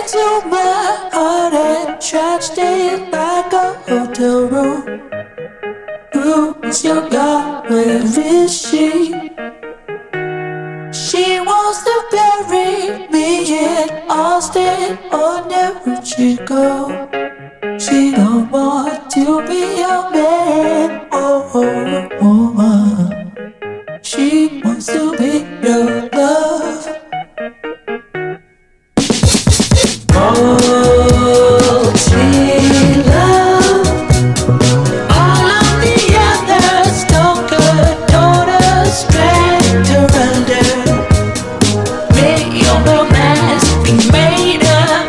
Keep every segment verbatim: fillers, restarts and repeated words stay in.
into my heart and trashed it like a hotel room. Who is your God? Where is she? She wants to bury me in Austin or New Chico. She don't want to be a man or a woman. She wants to be your love. Oh, she love. All of the others don't condone her strength to render. Make your romance be made up.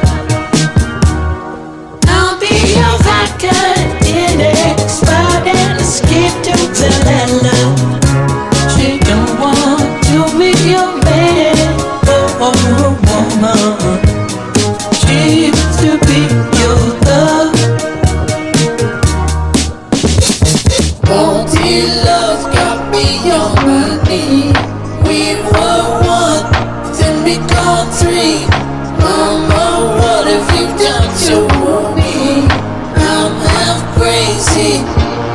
I'll be your vodka in expired and escape to Valhalla. She don't want to be your man or a woman. She wants to be your love. Faulty love got me on my knee. We were one, then become three. Mama, what have you done to me? I'm half crazy.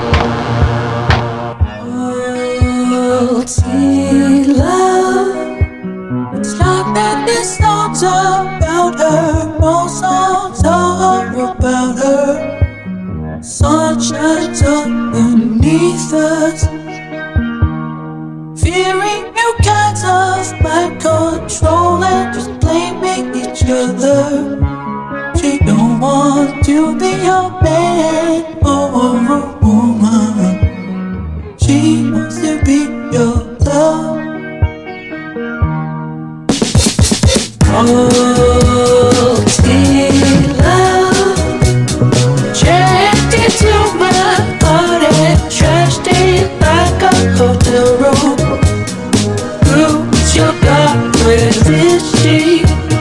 Faulty love. It's not that this song's about her. Most songs are about her. Sun shines underneath us. Fearing new kinds of mind control and just blaming each other. She don't want to be a man or a woman. She wants to be your love. Oh, tea love. Checked into my heart and trashed it like a hotel room. Who's your God? Where is she?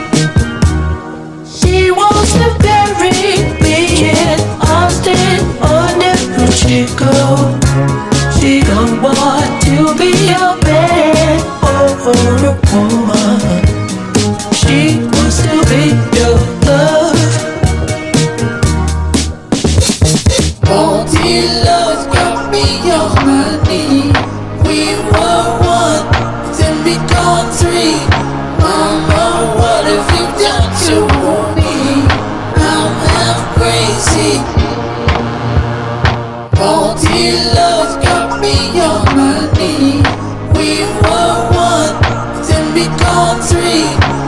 She wants to bury me in Austin or New Chico. She don't want to be a man or a woman. She wants to be your love. Faulty love got me on my knee. We were one, then become three. Mama, what have you done to me? I'm half crazy. Faulty love got me on my knee. We were one, then become three.